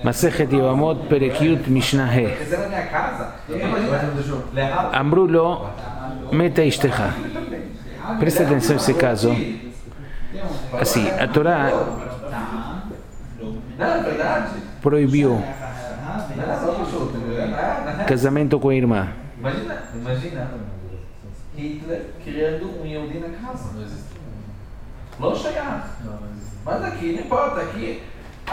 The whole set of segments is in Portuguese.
Masechet Yevamot Perek Yud Mishnah He. Amru lo meta ishtecha. Presta atenção nesse caso. Assim, a Torá proibiu casamento com a irmã. Imagina Hitler criando Yehudi na casa. Não chegar. Mas aqui, não importa, aqui.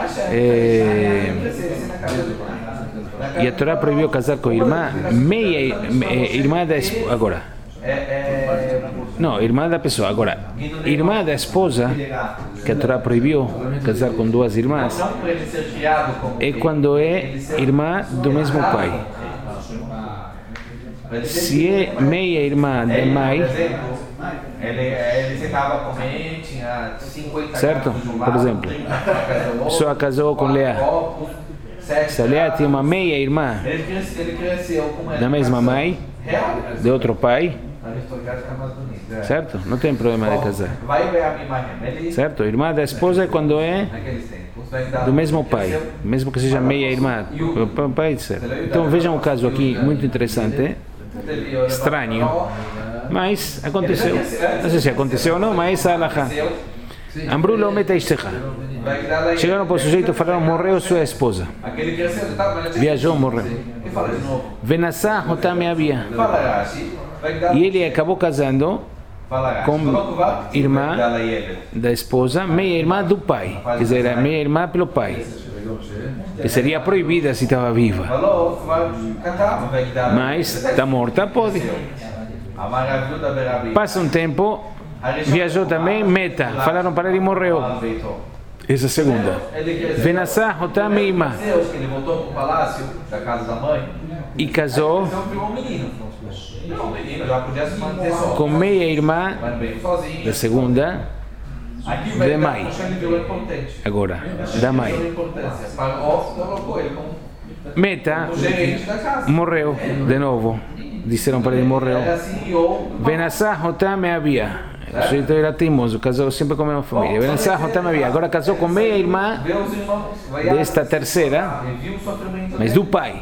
E a Torá proibiu casar com a irmã, meia irmã da esposa. Agora. Não, irmã da pessoa. Agora, irmã da esposa, que a Torá proibiu casar com duas irmãs, é quando é irmã do mesmo pai. Se é meia irmã da mãe, certo? Por exemplo, a pessoa casou com Leá. Se a Leá tinha uma meia irmã da mesma mãe, de outro pai, certo? Não tem problema de casar. Certo? Irmã da esposa é quando é do mesmo pai, mesmo que seja meia irmã. Pai, certo? Então vejam um caso aqui muito interessante, estranho, mas aconteceu. Não sei se aconteceu ou não, mas é a halakha. Amru lo meta ishtecha. Chegaram para o sujeito e falaram: morreu sua esposa. Viajou, morreu. Venassá Hotam Abia. E ele acabou casando com irmã da esposa, meia irmã do pai. Quer dizer, era meia irmã pelo pai. Que seria proibida se estava viva. Mas está morta, pode. Passa um tempo, viajou também, meta. Falaram para ele, morreu. Essa segunda. Venassá Hotam Meima. E casou com meia irmã da segunda da mãe. Agora, da mãe. Meta morreu de novo. Disseram para ele, morreu. Venassá Hotam Abia. O sujeito era teimoso, casou sempre com a mesma família. Venassá Hotam Abia. Agora casou com meia irmã desta terceira, mas do pai.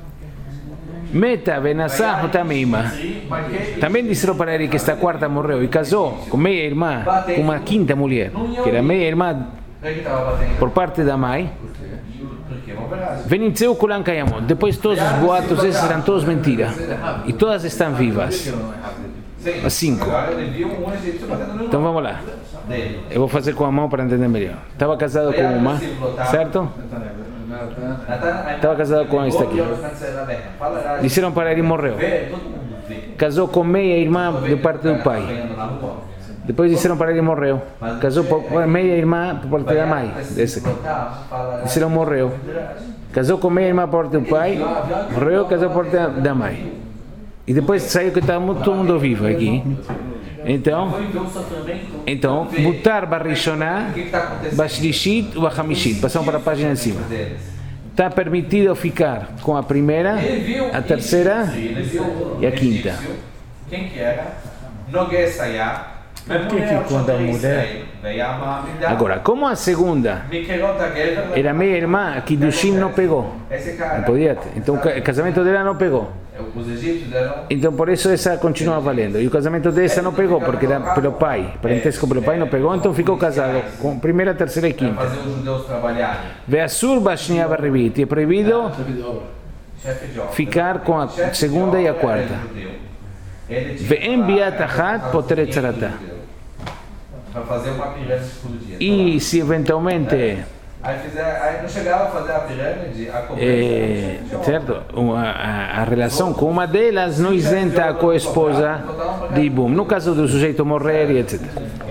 Meta Venassá Hotam Meima. Também disseram para ele que esta quarta morreu e casou com meia irmã, com uma quinta mulher, que era meia irmã por parte da mãe. Venitzeu Kulan Kayamot. Depois todos os boatos esses eram todos mentira. E todas estão vivas. As 5. Então vamos lá. Eu vou fazer com a mão para entender melhor. Estava casado com uma, certo? Estava casado com esta aqui. Disseram para ele, morreu. Casou com meia irmã de parte do pai. Depois disseram para ele, morreu. Casou com meia irmã por parte da mãe. Desse aqui. Disseram, morreu. Casou com meia irmã por parte do pai. Morreu, casou por parte da mãe. E depois saiu que está todo mundo vivo aqui. Então, Mutar Barishonah, Bashlishit, Bahamishit. Passamos para a página de cima. Está permitido ficar com a primeira, a terceira e a quinta. Quem que era? Noguesaya. Por que quando a mulher... Agora, como a segunda era meia irmã, que Dushin não pegou. Não podia ter. Então o casamento dela não pegou. Então por isso essa continua valendo. E o casamento dessa não pegou, porque era pelo pai. Parentesco pelo pai não pegou, então ficou casado com primeira, terceira e quinta. Ve'asur b'shniya v'rivit. É proibido ficar com a segunda e a quarta. Ve'em biat achat poteret tzarata. E se eventualmente aí não chegava a fazer a pirâmide, certo? A relação com uma delas não isenta a co-esposa de Ibum. No caso do sujeito morrer e etc.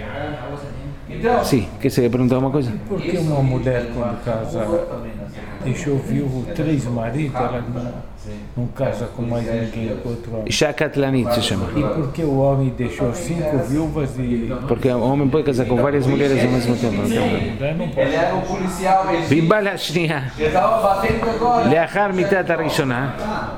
Sim, quer você perguntar uma coisa? Por que uma mulher, quando casa, deixou viúvo 3 maridos, ela não casa com mais ninguém com outro homem? Shakatlanit se chama. E por que o homem deixou 5 viúvas e... Porque o homem pode casar com várias mulheres ao mesmo tempo. Não pode. ele era um policial, Bimbal Hashniya. ele estava batendo agora. Leachar mitat harishonah.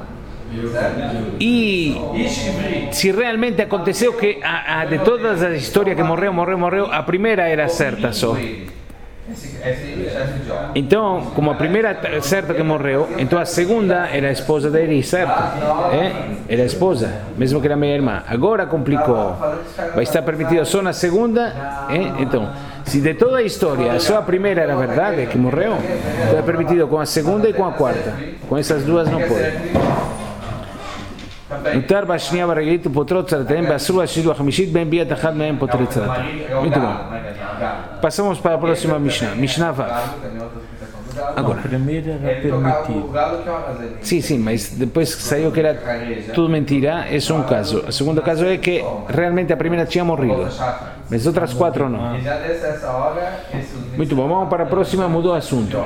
E se realmente aconteceu que de todas as histórias que morreu, a primeira era certa só. Então, como a primeira certo que morreu, então a segunda era a esposa dele, certo? Era a esposa, mesmo que era minha irmã. Agora complicou. Vai estar permitido só na segunda? Então, se de toda a história só a primeira era verdade, que morreu, então é permitido com a segunda e com a quarta. Com essas duas não pode. נותר בשנייה ברגלית ופותרות צלתיהם, באסור השלישית והחמישית בין ביאת אחד מהם פותרת צלתה. Muito bom. Passamos para a próxima Mishnah. Mishnah Vav. Agora. A primeira era permitido. Sim, mas depois que saiu que era tudo mentira, esse é um caso. O segundo caso é que realmente a primeira tinha morrido, mas outras quatro não. Muito bom, vamos para a próxima, mudou o assunto.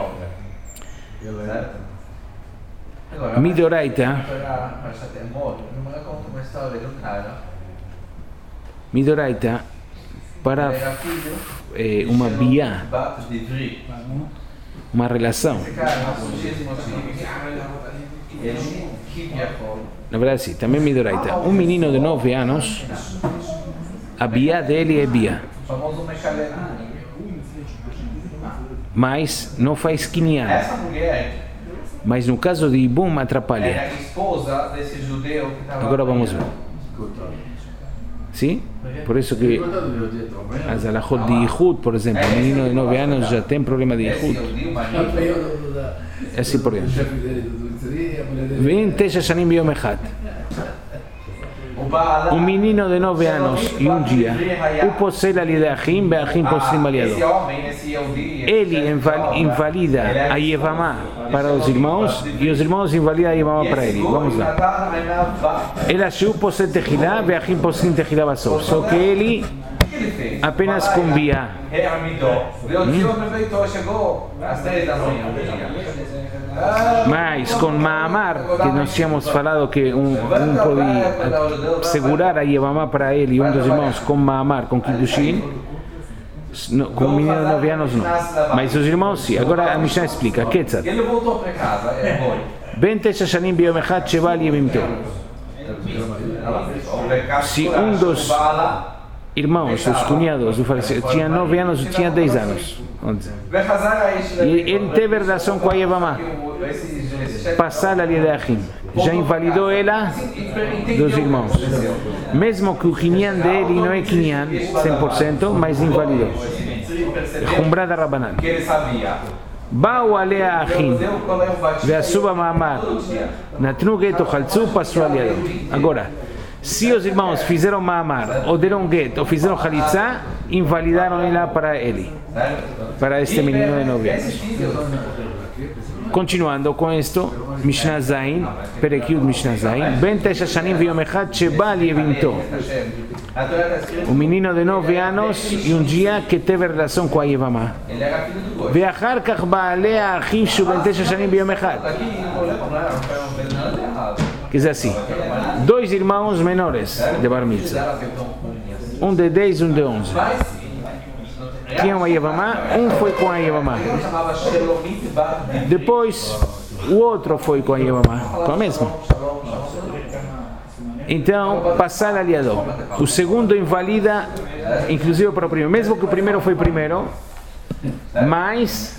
Midoraita para uma biá, uma relação. Na verdade, sim, também Midoraita. Um menino de 9 anos, a biá dele é biá, mas não faz quinhão. Mas no caso de Ibum atrapalha. Agora vamos ver. Sim? Por isso que as alahot de Ihud, por exemplo, um menino de 9 anos já tem problema de Ihud. Assim por diante. Vem 9 shanim biyom echad. Um menino de 9 anos e um dia, o posel ali de Achim, Beachim poslim aliado. Ele invalida a Yevamá para os irmãos e os irmãos invalidam a Yevamá para ele. Vamos lá. Ele achou posel techilá, Beachim poslim techilá basov. Só que ele apenas com biá. Mas com Maamar, que nós tínhamos falado que um pode segurar a Yevamá para ele e um dos irmãos com Maamar, com Kiddushin, com o menino de 9 anos não. Mas os irmãos sim. Agora a Mishnah explica. Ketzat. Ben 9 shanim biyom echad sheba yemimto. Se um dos irmãos, os cunhados do faleceu, tinha 9 anos ou tinha 10 anos. E ele teve relação com a Yevamá. Passar ali de Achim. Já invalidou ela dos irmãos. Mesmo que o quinhão dele não é quinhão 100%, mas invalidou. Humbrada Rabanan. באו עליה האחים ועשו במאמר, נתנו גט או חלצו, פסלו על ידו. Agora, se os irmãos fizeram mamar, ou deram get, ou fizeram chalitza, invalidaram ela para ele, para este menino de 9 anos. Continuando com isto, Mishnah Zain, Perekiud Mishnah Zain, Ben 9 shanim viyom echad sheba lievimto. Um menino de 9 anos e um dia que teve relação com a Yevamá. ואחר כך בעלי האחים שהוא בן 9 שנים ביום אחד. Quer dizer assim, 2 irmãos menores de Bar Mitzvah, um de 10 e um de 11. Tinham a Yevamá, um foi com a Yevamá. Depois, o outro foi com a Yevamá, com a mesma. Então, passar aliado. O segundo invalida, inclusive para o primeiro, mesmo que o primeiro foi primeiro, mas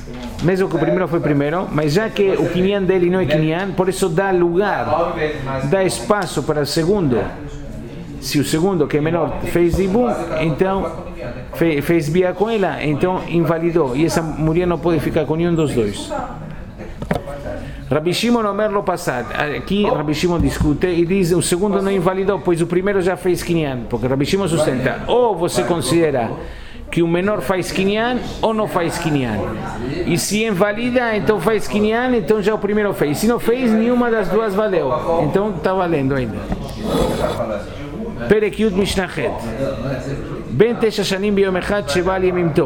já que o quinhão dele não é quinhão, por isso dá lugar, dá espaço para o segundo. Se o segundo, que é menor, fez ibum, então fez biá com ela, então invalidou. E essa mulher não pode ficar com nenhum dos dois. Rabi Shimon Omer lo passar. Aqui Rabi Shimon discute e diz o segundo não invalidou, pois o primeiro já fez quinhão. Porque Rabi Shimon sustenta, ou você considera que o menor faz quinhão ou não faz quinhão. E se invalida, então faz quinhão, então já o primeiro fez. Se não fez, nenhuma das duas valeu. Então está valendo ainda. Perekiud Mishnachet. Ben 9 shanim biyom echad sheba lievimto.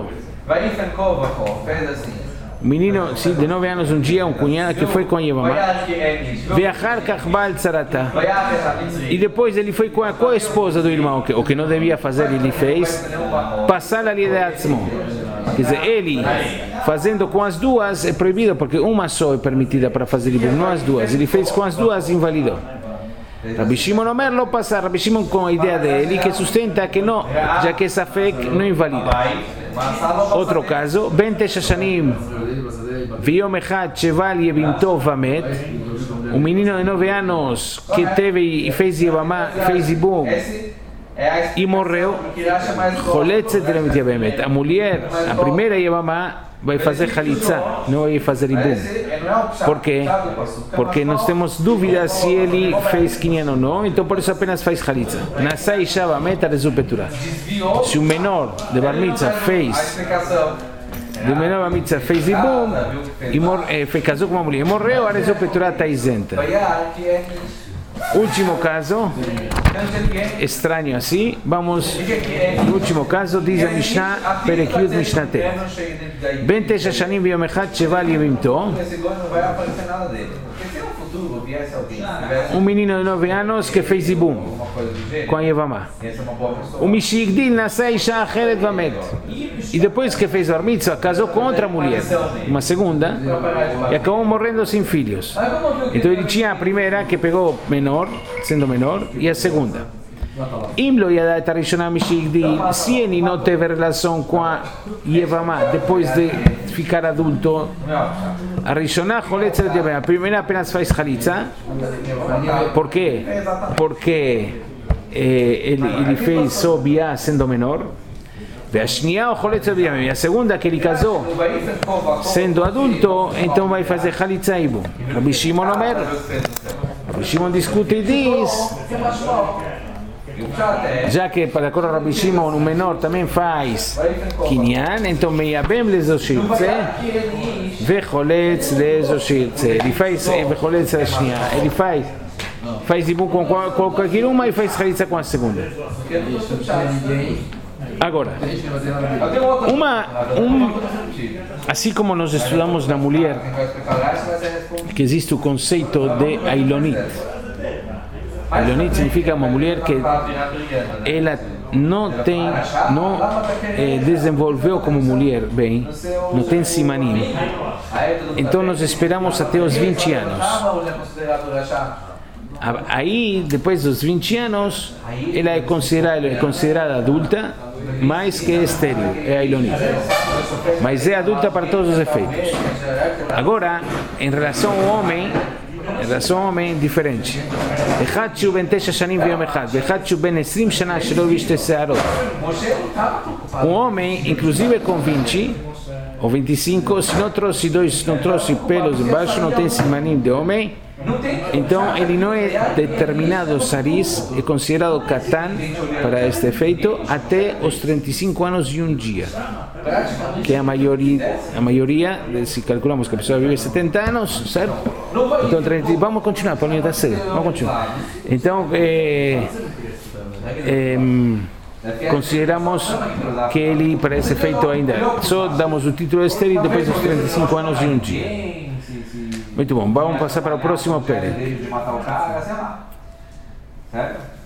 O menino de 9 anos um dia, um cunhado que foi com a Yevamá. Veachar kach baal tzarata. E depois ele foi com a co-esposa do irmão, o que não devia fazer, ele fez. Passar ali de atzmo. Quer dizer, ele fazendo com as duas é proibido, porque uma só é permitida para fazer ibum, não as duas. Ele fez com as duas, invalidou. Rabi Shimon Omer lo passar. Rabi Shimon com a ideia dele que sustenta que não, já que essa fé não invalida. Outro caso, Ben Tesha Shanim Viom Echad Sheval Yevimto Vamet, um menino de 9 anos que teve e fez Yevamá, fez Ibum e morreu. A mulher, a primeira Yevamá, vai fazer Chalitza, não vai fazer Ibum. Por quê? Porque nós temos dúvidas se ele fez Kinyan ou não, então por isso apenas faz Chalitza. Nasai Shavamet Arezupetura. Se o menor de Bar Mitzvah fez Ibum e casou com uma mulher e morreu, Arezupetura está isenta. Último caso, estranho assim, vamos no último caso, diz a Mishnah, Perekiud Mishnah Te. Ben Tesha Shanim Viom Echad Sheval Yevimto, um menino de 9 anos que fez Ibum com a Yevamá. O Mishigdil Nasai Isha Acheret Vamet. E depois que fez Bar Mitzvah, casou com outra mulher, uma segunda, e acabou morrendo sem filhos. Então ele tinha a primeira que pegou menor, sendo menor, e a segunda. Imlo Yadat Arishonah Mishigdil, se ele não teve relação com a Yevamá depois de ficar adulto, a Rishonah Choletz Eret Yevamá, a primeira apenas faz Chalitza. Por quê? Porque ele fez só Biá sendo menor. E a segunda que ele casou sendo adulto, então vai fazer Chalitza Ibum. Rabbi Shimon Omer, Rabbi Shimon discute e diz, já que para acordo Rabbi Shimon o menor também faz Kinyan, então Meyabem Lezoshirtze Vecholetz Lezoshirtze. Ele faz Vecholetz Leshnia, ele faz Ibum com qualquer uma e faz Chalitza com a segunda. Agora, assim como nós estudamos na mulher, que existe o conceito de Ailonit. Ailonit significa uma mulher que ela não desenvolveu como mulher bem, não tem simanim. Então nós esperamos até os 20 anos. Aí, depois dos 20 anos, ela é considerada adulta, mais que estéril, é a Ilonit. Mas é adulta para todos os efeitos. Agora, em relação ao homem, diferente. Echad ben Tesha Shanim Viom Echad, echad ben 20 Shana shelo viste searot. Um homem, inclusive com 20 ou 25, se não trouxe pelos embaixo, não tem simanim de homem, então ele não é determinado saris, é considerado katan para este efeito até os 35 anos e um dia, que é a maioria, se calculamos que a pessoa vive 70 anos, certo? Então vamos continuar, Paulinho, está cedo, vamos continuar. Então consideramos que ele, para esse efeito ainda, só damos o título estéril depois dos 35 anos e um dia. Muito bom, vamos passar para o próximo Pérez.